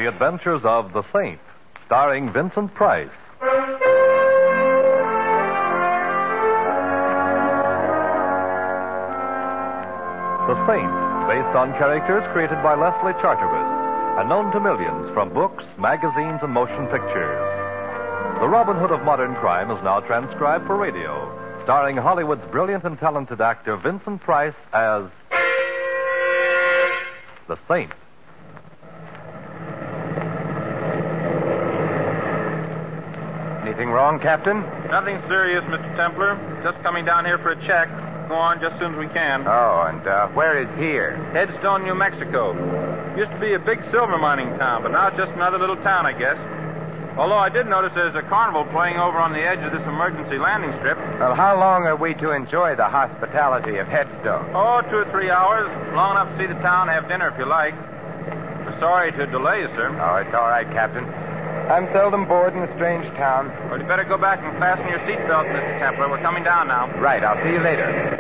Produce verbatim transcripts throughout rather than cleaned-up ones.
The Adventures of the Saint, starring Vincent Price. The Saint, based on characters created by Leslie Charteris and known to millions from books, magazines, and motion pictures. The Robin Hood of modern crime is now transcribed for radio, starring Hollywood's brilliant and talented actor Vincent Price as the Saint. Anything wrong, Captain? Nothing serious, Mister Templar. Just coming down here for a check. Go on just as soon as we can. Oh, and uh, where is here? Headstone, New Mexico. Used to be a big silver mining town, but now it's just another little town, I guess. Although I did notice there's a carnival playing over on the edge of this emergency landing strip. Well, how long are we to enjoy the hospitality of Headstone? Oh, two or three hours. Long enough to see the town, have dinner if you like. We're sorry to delay you, sir. Oh, it's all right, Captain. I'm seldom bored in a strange town. Well, you better go back and fasten your seatbelt, Mister Templar. We're coming down now. Right, I'll see you later.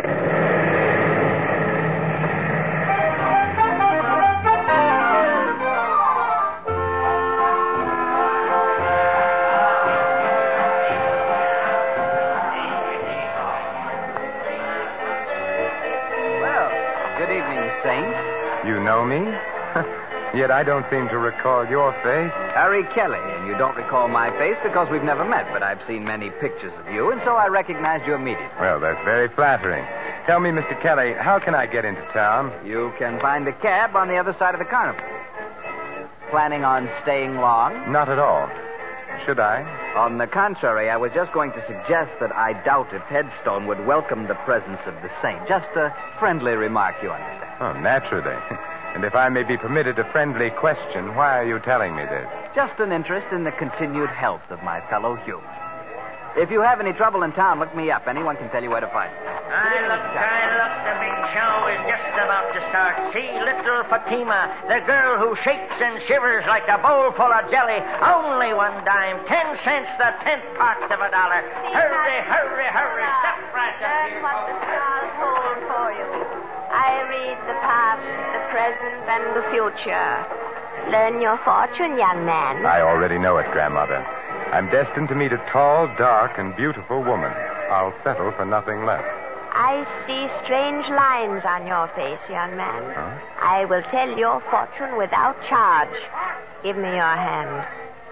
You know me? Yet I don't seem to recall your face. Harry Kelly, and you don't recall my face because we've never met, but I've seen many pictures of you, and so I recognized you immediately. Well, that's very flattering. Tell me, Mister Kelly, how can I get into town? You can find a cab on the other side of the carnival. Planning on staying long? Not at all. Should I? On the contrary, I was just going to suggest that I doubt if Headstone would welcome the presence of the saint. Just a friendly remark, you understand. Oh, naturally. And if I may be permitted a friendly question, why are you telling me this? Just an interest in the continued health of my fellow humans. If you have any trouble in town, look me up. Anyone can tell you where to find me. I look, I look, the big show is just about to start. See little Fatima, the girl who shakes and shivers like a bowl full of jelly. Only one dime, ten cents, the tenth part of a dollar. Hurry, hurry, hurry, step right up Learn here. what the stars hold for you. I read the past, the present, and the future. Learn your fortune, young man. I already know it, Grandmother. I'm destined to meet a tall, dark, and beautiful woman. I'll settle for nothing less. I see strange lines on your face, young man. Huh? I will tell your fortune without charge. Give me your hand.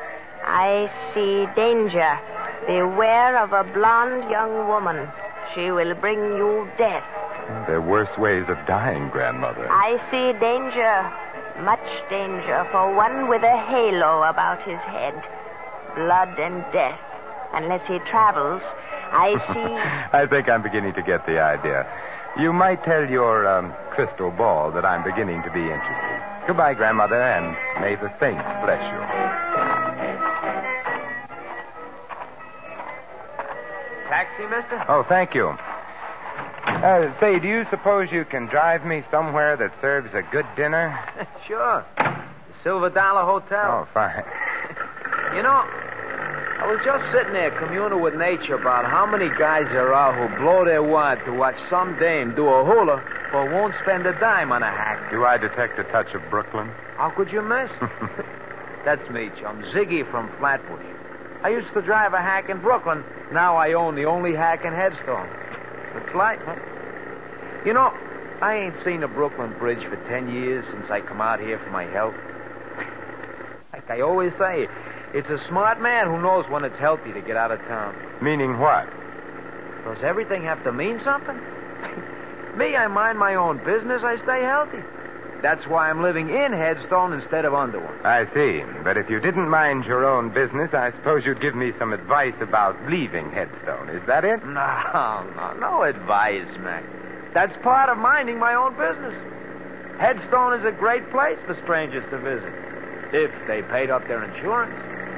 I see danger. Beware of a blonde young woman. She will bring you death. There are worse ways of dying, Grandmother. I see danger. Much danger for one with a halo about his head. Blood and death. Unless he travels, I see... I think I'm beginning to get the idea. You might tell your um, crystal ball that I'm beginning to be interested. Goodbye, Grandmother, and may the saints bless you. Taxi, mister? Oh, thank you. Uh, say, do you suppose you can drive me somewhere that serves a good dinner? Sure. The Silver Dollar Hotel. Oh, fine. You know, I was just sitting there communing with nature about how many guys there are who blow their wad to watch some dame do a hula but won't spend a dime on a hack. Do I detect a touch of Brooklyn? How could you miss? That's me, chum. Ziggy from Flatbush. I used to drive a hack in Brooklyn. Now I own the only hack in Headstone. It's life, huh? You know, I ain't seen a Brooklyn Bridge for ten years since I come out here for my health. Like I always say, it's a smart man who knows when it's healthy to get out of town. Meaning what? Does everything have to mean something? Me, I mind my own business. I stay healthy. That's why I'm living in Headstone instead of under one. I see. But if you didn't mind your own business, I suppose you'd give me some advice about leaving Headstone. Is that it? No, no, no advice, Mac. That's part of minding my own business. Headstone is a great place for strangers to visit, if they paid up their insurance.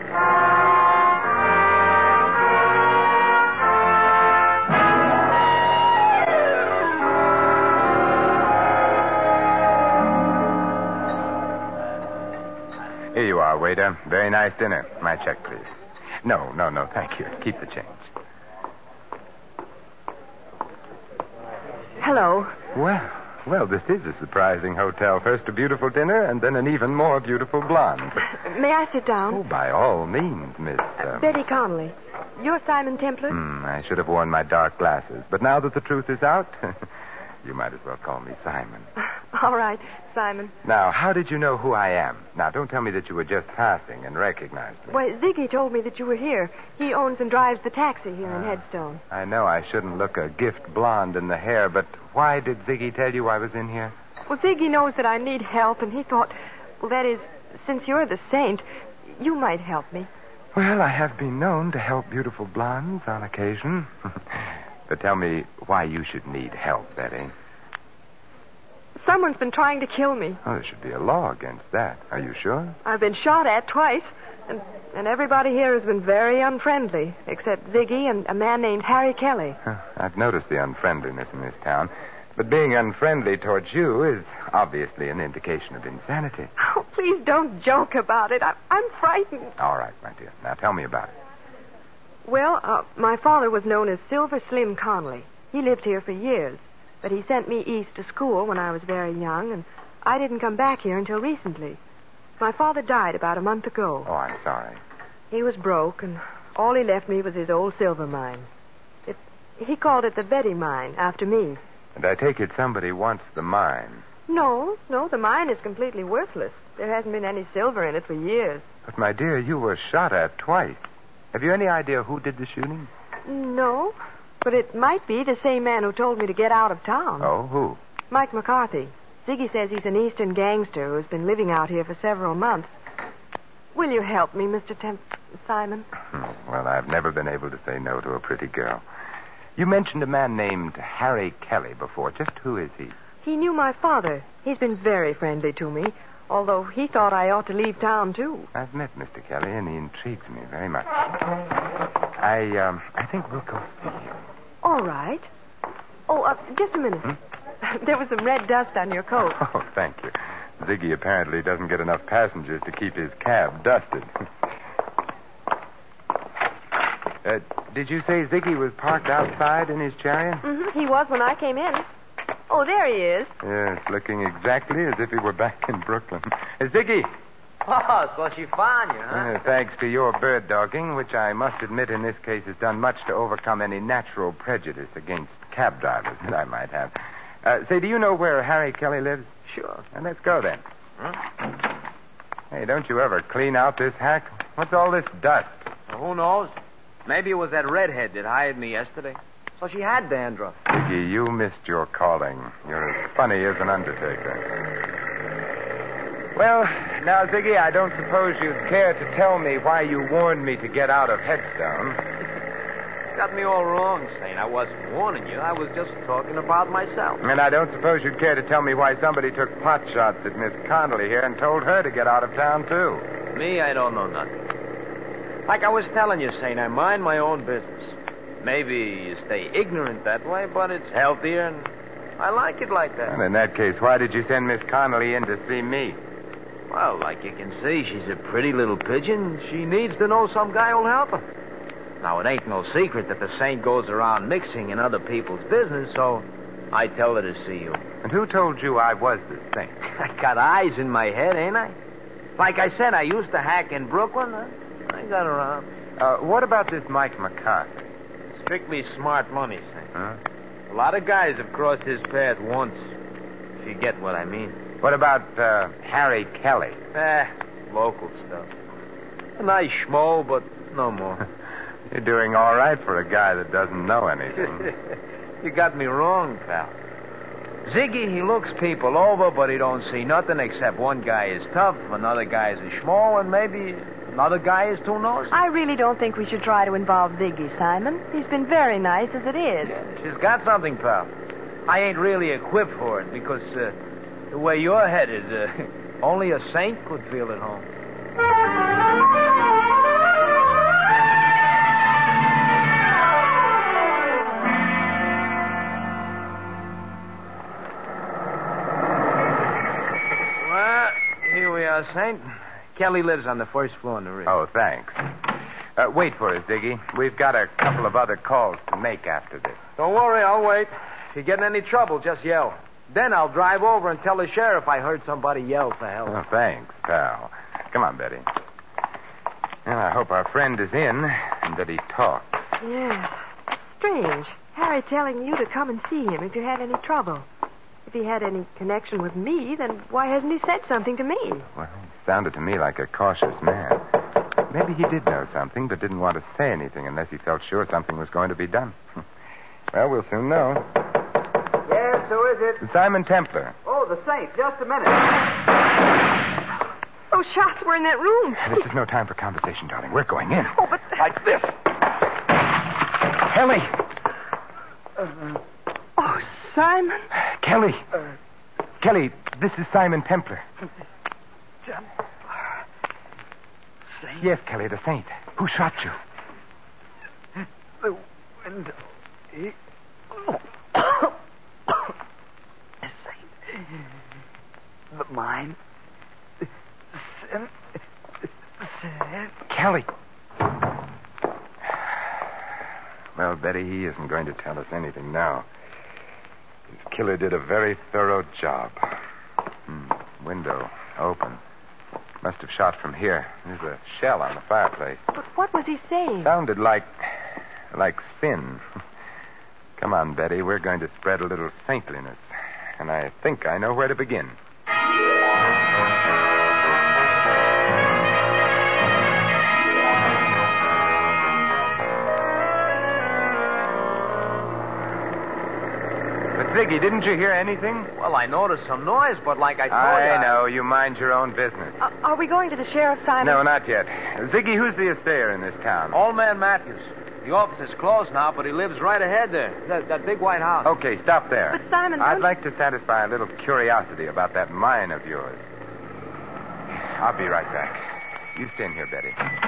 Here you are, waiter. Very nice dinner. My check, please. No, no, no, thank you. Keep the change. Hello. Well, Well, this is a surprising hotel. First a beautiful dinner, and then an even more beautiful blonde. May I sit down? Oh, by all means, Miss... Um... Betty Connolly. You're Simon Templar? Hmm, I should have worn my dark glasses. But now that the truth is out, you might as well call me Simon. All right, Simon. Now, how did you know who I am? Now, don't tell me that you were just passing and recognized me. Why, Ziggy told me that you were here. He owns and drives the taxi here in Headstone. I know I shouldn't look a gift blonde in the hair, but why did Ziggy tell you I was in here? Well, Ziggy knows that I need help, and he thought, well, that is, since you're the saint, you might help me. Well, I have been known to help beautiful blondes on occasion. But tell me why you should need help, Betty. Someone's been trying to kill me. Oh, there should be a law against that. Are you sure? I've been shot at twice, and, and everybody here has been very unfriendly, except Ziggy and a man named Harry Kelly. Huh, I've noticed the unfriendliness in this town. But being unfriendly towards you is obviously an indication of insanity. Oh, please don't joke about it. I, I'm frightened. All right, my dear. Now tell me about it. Well, uh, my father was known as Silver Slim Connolly. He lived here for years. But he sent me east to school when I was very young, and I didn't come back here until recently. My father died about a month ago. Oh, I'm sorry. He was broke, and all he left me was his old silver mine. It, he called it the Betty Mine, after me. And I take it somebody wants the mine. No, no, the mine is completely worthless. There hasn't been any silver in it for years. But, my dear, you were shot at twice. Have you any idea who did the shooting? No. But it might be the same man who told me to get out of town. Oh, who? Mike McCarthy. Ziggy says he's an eastern gangster who's been living out here for several months. Will you help me, Mister Temp... Simon? Well, I've never been able to say no to a pretty girl. You mentioned a man named Harry Kelly before. Just who is he? He knew my father. He's been very friendly to me, although he thought I ought to leave town, too. I've met Mister Kelly, and he intrigues me very much. I, um, I think we'll go see him. All right. Oh, uh, just a minute. Hmm? There was some red dust on your coat. Oh, thank you. Ziggy apparently doesn't get enough passengers to keep his cab dusted. uh, did you say Ziggy was parked outside in his chariot? Mm-hmm. He was when I came in. Oh, there he is. Yes, looking exactly as if he were back in Brooklyn. Uh, Ziggy! Oh, so she found you, huh? Uh, thanks to your bird dogging, which I must admit in this case has done much to overcome any natural prejudice against cab drivers that I might have. Uh, say, do you know where Harry Kelly lives? Sure. Well, let's go then. Huh? Hey, don't you ever clean out this hack? What's all this dust? Well, who knows? Maybe it was that redhead that hired me yesterday. So she had dandruff. Ziggy, you missed your calling. You're as funny as an undertaker. Well, now, Ziggy, I don't suppose you'd care to tell me why you warned me to get out of Headstone. Got me all wrong, Saint. I wasn't warning you. I was just talking about myself. And I don't suppose you'd care to tell me why somebody took pot shots at Miss Connolly here and told her to get out of town, too. Me, I don't know nothing. Like I was telling you, Saint, I mind my own business. Maybe you stay ignorant that way, but it's healthier, and I like it like that. Well, in that case, why did you send Miss Connolly in to see me? Well, like you can see, she's a pretty little pigeon. She needs to know some guy who'll help her. Now, it ain't no secret that the saint goes around mixing in other people's business, so I tell her to see you. And who told you I was the saint? I got eyes in my head, ain't I? Like I said, I used to hack in Brooklyn. I got around. Uh, what about this Mike McCarthy? Strictly smart money, Saint. Huh? A lot of guys have crossed his path once, if you get what I mean. What about uh, Harry Kelly? Eh, local stuff. A nice schmo, but no more. You're doing all right for a guy that doesn't know anything. You got me wrong, pal. Ziggy, he looks people over, but he don't see nothing except one guy is tough, another guy is a schmo, and maybe another guy is too nosy. I really don't think we should try to involve Ziggy, Simon. He's been very nice as it is. Yeah, she's got something, pal. I ain't really equipped for it because uh, the way you're headed, uh, only a saint could feel at home. Well, here we are, Saint. Kelly lives on the first floor in the rear. Oh, thanks. Uh, wait for us, Ziggy. We've got a couple of other calls to make after this. Don't worry, I'll wait. If you get in any trouble, just yell. Then I'll drive over and tell the sheriff I heard somebody yell for help. Oh, thanks, pal. Come on, Betty. Well, I hope our friend is in and that he talks. Yes. Strange. Harry telling you to come and see him if you had any trouble. If he had any connection with me, then why hasn't he said something to me? Well, he sounded to me like a cautious man. Maybe he did know something, but didn't want to say anything unless he felt sure something was going to be done. Well, we'll soon know. Yes, who is it? Simon Templar. Oh, the Saint. Just a minute. Those shots were in that room. This is no time for conversation, darling. We're going in. Oh, but... Like this. Kelly. Uh, oh, Simon. Kelly. Uh, Kelly, this is Simon Templar. Templar. Saint? Yes, Kelly, the Saint. Who shot you? The window. He... Saint. The mine. Sin. Sin. Kelly. Well, Betty, he isn't going to tell us anything now. His killer did a very thorough job. Hmm. Window open. Must have shot from here. There's a shell on the fireplace. But what was he saying? Sounded like... like sin. Come on, Betty. We're going to spread a little saintliness. And I think I know where to begin. Ziggy, didn't you hear anything? Well, I noticed some noise, but like I told I you... I know. You mind your own business. Uh, are we going to the sheriff, Simon? No, not yet. Ziggy, who's the astayer in this town? Old man Matthews. The office is closed now, but he lives right ahead there. That, that big white house. Okay, stop there. But, Simon... I'd don't... like to satisfy a little curiosity about that mine of yours. I'll be right back. You stay in here, Betty.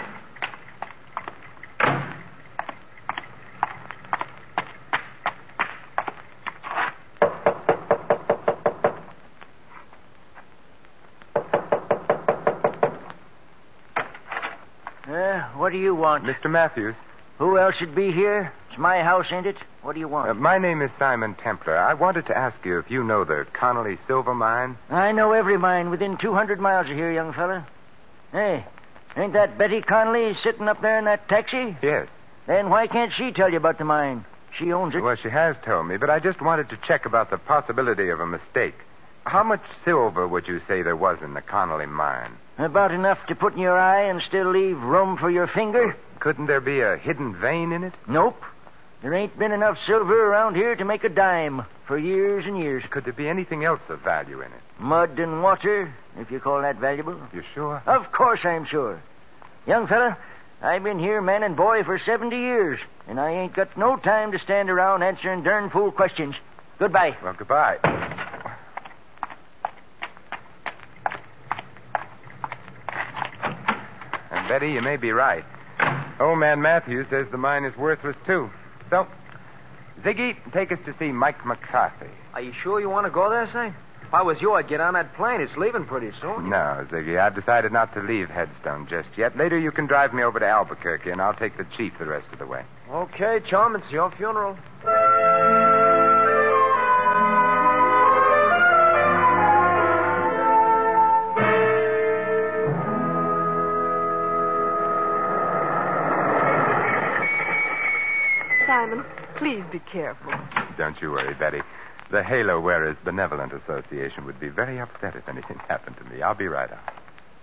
What do you want? Mister Matthews. Who else should be here? It's my house, ain't it? What do you want? Uh, my name is Simon Templar. I wanted to ask you if you know the Connolly Silver Mine. I know every mine within two hundred miles of here, young fella. Hey, ain't that Betty Connolly sitting up there in that taxi? Yes. Then why can't she tell you about the mine? She owns it. Well, she has told me, but I just wanted to check about the possibility of a mistake. How much silver would you say there was in the Connolly mine? About enough to put in your eye and still leave room for your finger? Couldn't there be a hidden vein in it? Nope. There ain't been enough silver around here to make a dime for years and years. Could there be anything else of value in it? Mud and water, if you call that valuable. You sure? Of course I'm sure. Young fella, I've been here man and boy for seventy years, and I ain't got no time to stand around answering darn fool questions. Goodbye. Well, goodbye. And Betty, you may be right. Old man Matthews says the mine is worthless, too. So, Ziggy, take us to see Mike McCarthy. Are you sure you want to go there, Saint? If I was you, I'd get on that plane. It's leaving pretty soon. No, Ziggy, I've decided not to leave Headstone just yet. Later you can drive me over to Albuquerque, and I'll take the chief the rest of the way. Okay, chum, it's your funeral. Simon, please be careful. Don't you worry, Betty. The Halo Wearers Benevolent Association would be very upset if anything happened to me. I'll be right out.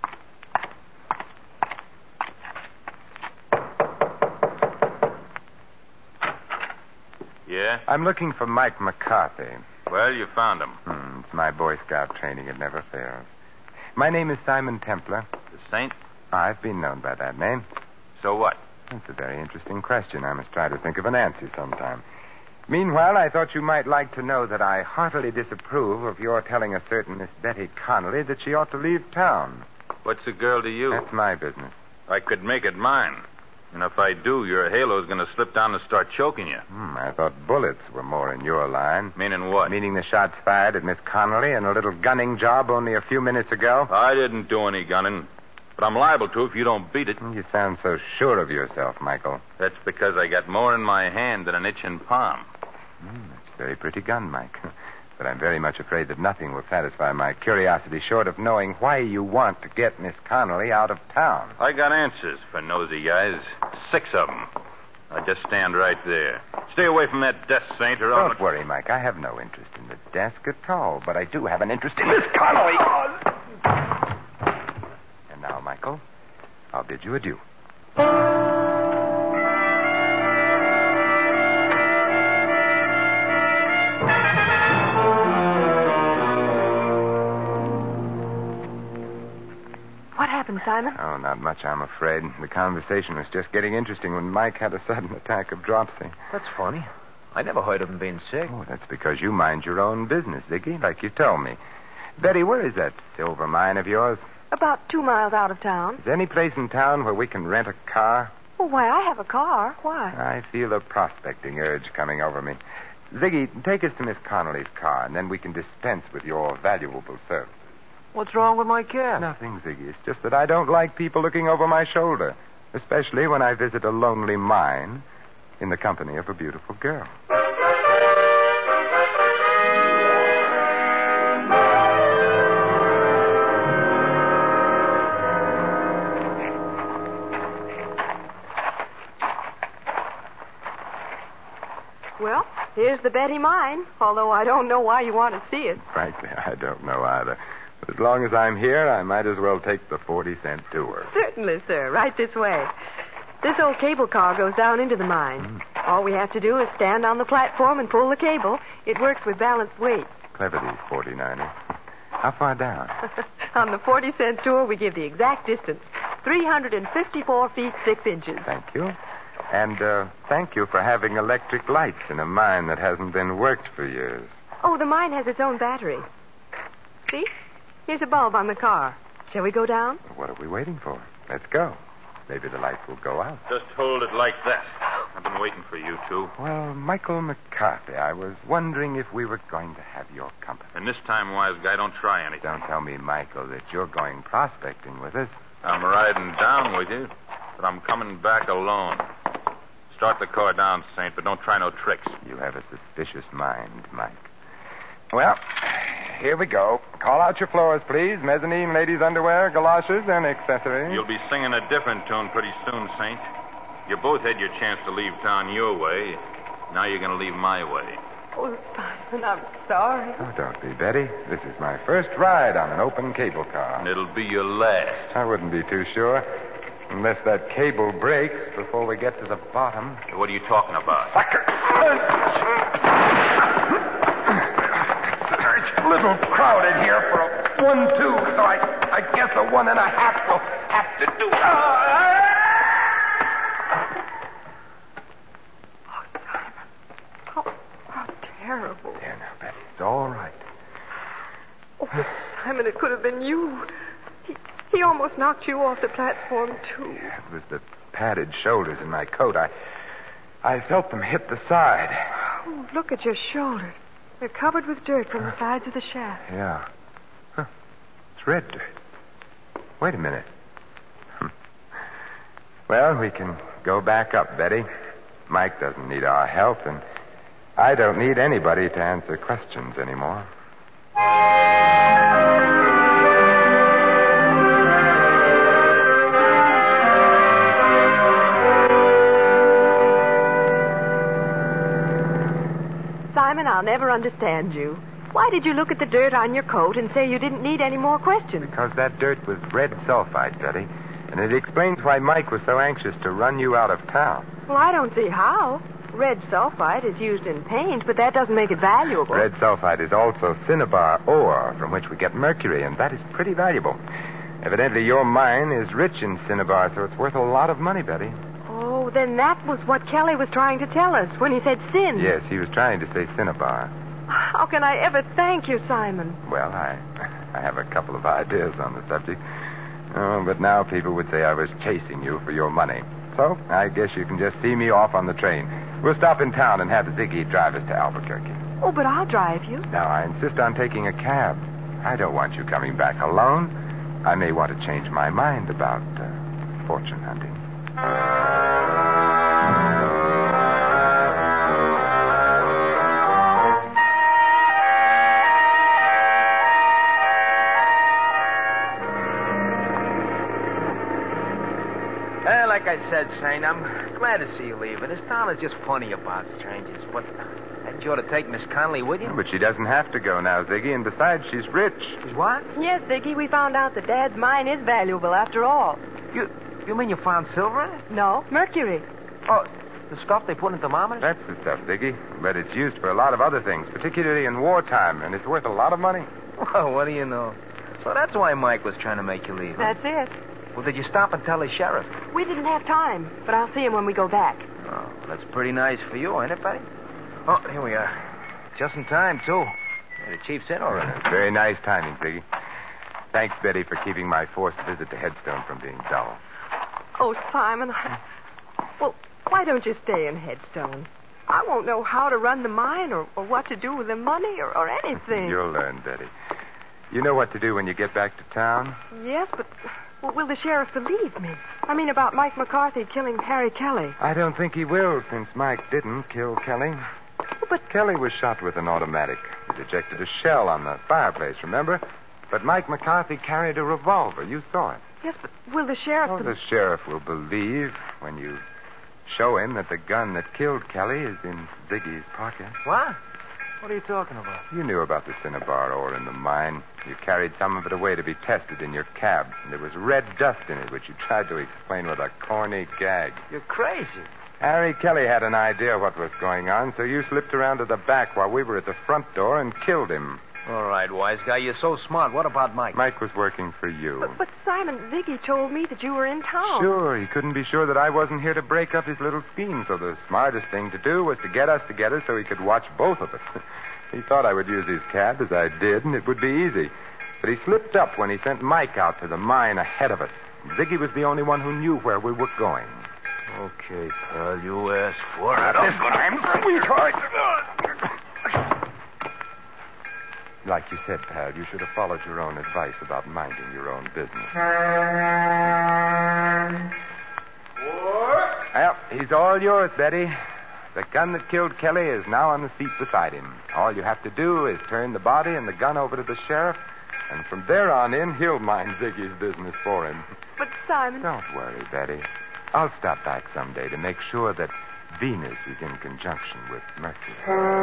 Yeah? I'm looking for Mike McCarthy. Well, you found him. Hmm, it's my Boy Scout training. It never fails. My name is Simon Templar. The Saint? I've been known by that name. So what? That's a very interesting question. I must try to think of an answer sometime. Meanwhile, I thought you might like to know that I heartily disapprove of your telling a certain Miss Betty Connolly that she ought to leave town. What's a girl to you? That's my business. I could make it mine. And if I do, your halo's going to slip down and start choking you. Hmm, I thought bullets were more in your line. Meaning what? Meaning the shots fired at Miss Connolly and a little gunning job only a few minutes ago. I didn't do any gunning. But I'm liable to if you don't beat it. You sound so sure of yourself, Michael. That's because I got more in my hand than an itching palm. Mm, that's a very pretty gun, Mike. But I'm very much afraid that nothing will satisfy my curiosity short of knowing why you want to get Miss Connolly out of town. I got answers for nosy guys. Six of them. I just stand right there. Stay away from that desk, Saint, or I'll... Don't worry, Mike. I have no interest in the desk at all, but I do have an interest in Miss Connolly. And now, Michael, I'll bid you adieu. What happened, Simon? Oh, not much, I'm afraid. The conversation was just getting interesting when Mike had a sudden attack of dropsy. That's funny. I never heard of him being sick. Oh, that's because you mind your own business, Ziggy, like you told me. Betty, where is that silver mine of yours? About two miles out of town. Is there any place in town where we can rent a car? Oh, why, I have a car. Why? I feel a prospecting urge coming over me. Ziggy, take us to Miss Connolly's car, and then we can dispense with your valuable service. What's wrong with my car? Nothing, Ziggy. It's just that I don't like people looking over my shoulder, especially when I visit a lonely mine in the company of a beautiful girl. Well, here's the Betty mine, although I don't know why you want to see it. Frankly, I don't know either. But as long as I'm here, I might as well take the forty-cent tour. Certainly, sir. Right this way. This old cable car goes down into the mine. Mm. All we have to do is stand on the platform and pull the cable. It works with balanced weight. Clever, these forty-niners. How far down? On the forty-cent tour, we give the exact distance. three hundred fifty-four feet, six inches. Thank you. And uh, thank you for having electric lights in a mine that hasn't been worked for years. Oh, the mine has its own battery. See? Here's a bulb on the car. Shall we go down? What are we waiting for? Let's go. Maybe the lights will go out. Just hold it like that. I've been waiting for you two. Well, Michael McCarthy, I was wondering if we were going to have your company. And this time, wise guy, don't try anything. Don't tell me, Michael, that you're going prospecting with us. I'm riding down with you, but I'm coming back alone. Start the car down, Saint, but don't try no tricks. You have a suspicious mind, Mike. Well, here we go. Call out your floors, please. Mezzanine, ladies' underwear, galoshes, and accessories. You'll be singing a different tune pretty soon, Saint. You both had your chance to leave town your way. Now you're going to leave my way. Oh, Simon, I'm sorry. Oh, don't be, Betty. This is my first ride on an open cable car. And it'll be your last. I wouldn't be too sure. Unless that cable breaks before we get to the bottom. What are you talking about? Sucker! It's a little crowded here for a one two, so I, I guess a one and a half will have to do. Oh, Simon. Oh, how terrible. There now, Betty. It's all right. Oh, but Simon, it could have been you. He, he almost knocked you off the platform, too. It was the padded shoulders in my coat. I, I felt them hit the side. Oh, look at your shoulders. They're covered with dirt from the sides of the shaft. Yeah. Huh. It's red dirt. Wait a minute. Well, we can go back up, Betty. Mike doesn't need our help, and I don't need anybody to answer questions anymore. Simon, I'll never understand you. Why did you look at the dirt on your coat and say you didn't need any more questions? Because that dirt was red sulfide, Betty. And it explains why Mike was so anxious to run you out of town. Well, I don't see how. Red sulfide is used in paint, but that doesn't make it valuable. Red sulfide is also cinnabar ore, from which we get mercury, and that is pretty valuable. Evidently, your mine is rich in cinnabar, so it's worth a lot of money, Betty. Oh, then that was what Kelly was trying to tell us when he said sin. Yes, he was trying to say cinnabar. How can I ever thank you, Simon? Well, I, I have a couple of ideas on the subject. Oh, but now people would say I was chasing you for your money. So I guess you can just see me off on the train. We'll stop in town and have Ziggy drive us to Albuquerque. Oh, but I'll drive you. No, I insist on taking a cab. I don't want you coming back alone. I may want to change my mind about uh, fortune hunting. like I said, Saint, I'm glad to see you leaving. This town is just funny about strangers. But hadn't you ought to take Miss Conley with you? But she doesn't have to go now, Ziggy, and besides, she's rich. She's what? Yes, Ziggy, we found out that Dad's mine is valuable after all. You you mean you found silver in it? No, mercury. Oh, the stuff they put in thermometers? That's the stuff, Ziggy. But it's used for a lot of other things, particularly in wartime, and it's worth a lot of money. Well, what do you know? So that's why Mike was trying to make you leave, huh? That's it. Well, did you stop and tell the sheriff? We didn't have time, but I'll see him when we go back. Oh, well, that's pretty nice for you, ain't it, Betty? Oh, here we are. Just in time, too. Yeah, the chief's in already. Very nice timing, Ziggy. Thanks, Betty, for keeping my forced visit to Headstone from being dull. Oh, Simon, I... Well, why don't you stay in Headstone? I won't know how to run the mine or, or what to do with the money or, or anything. You'll learn, Betty. You know what to do when you get back to town? Yes, but well, will the sheriff believe me? I mean, about Mike McCarthy killing Harry Kelly. I don't think he will, since Mike didn't kill Kelly. But Kelly was shot with an automatic. It ejected a shell on the fireplace, remember? But Mike McCarthy carried a revolver. You saw it. Yes, but will the sheriff... Oh, the sheriff will believe when you show him that the gun that killed Kelly is in Ziggy's pocket. What? What are you talking about? You knew about the cinnabar ore in the mine. You carried some of it away to be tested in your cab. And there was red dust in it, which you tried to explain with a corny gag. You're crazy. Harry Kelly had an idea what was going on, so you slipped around to the back while we were at the front door and killed him. All right, wise guy, you're so smart. What about Mike? Mike was working for you. But, but Simon, Ziggy told me that you were in town. Sure, he couldn't be sure that I wasn't here to break up his little scheme, so the smartest thing to do was to get us together so he could watch both of us. He thought I would use his cab, as I did, and it would be easy. But he slipped up when he sent Mike out to the mine ahead of us. Ziggy was the only one who knew where we were going. Okay, pal, you asked for it. This time, sweetheart. Like you said, pal, you should have followed your own advice about minding your own business. What? Well, he's all yours, Betty. The gun that killed Kelly is now on the seat beside him. All you have to do is turn the body and the gun over to the sheriff, and from there on in, he'll mind Ziggy's business for him. But, Simon... Don't worry, Betty. I'll stop back someday to make sure that Venus is in conjunction with Mercury.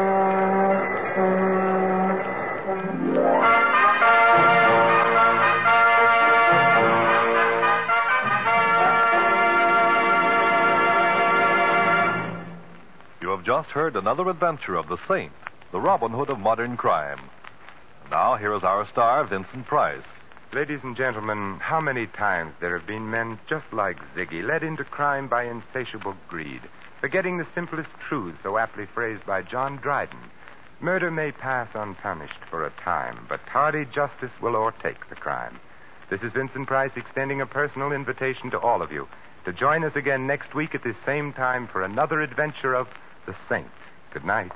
You have just heard another adventure of the Saint, the Robin Hood of modern crime. Now, here is our star, Vincent Price. Ladies and gentlemen, how many times there have been men just like Ziggy, led into crime by insatiable greed, forgetting the simplest truths so aptly phrased by John Dryden. Murder may pass unpunished for a time, but tardy justice will o'ertake the crime. This is Vincent Price extending a personal invitation to all of you to join us again next week at this same time for another adventure of the Saint. Good night.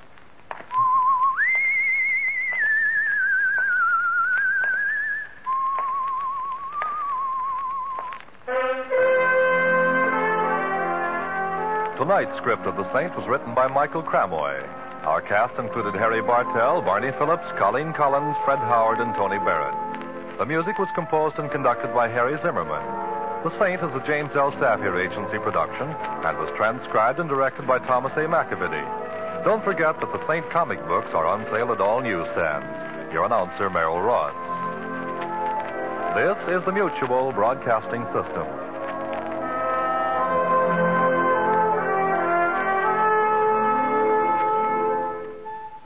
Tonight's script of The Saint was written by Michael Cramoy. Our cast included Harry Bartell, Barney Phillips, Colleen Collins, Fred Howard, and Tony Barrett. The music was composed and conducted by Harry Zimmerman. The Saint is a James L. Safier Agency production and was transcribed and directed by Thomas A. McAvity. Don't forget that the Saint comic books are on sale at all newsstands. Your announcer, Merrill Ross. This is the Mutual Broadcasting System.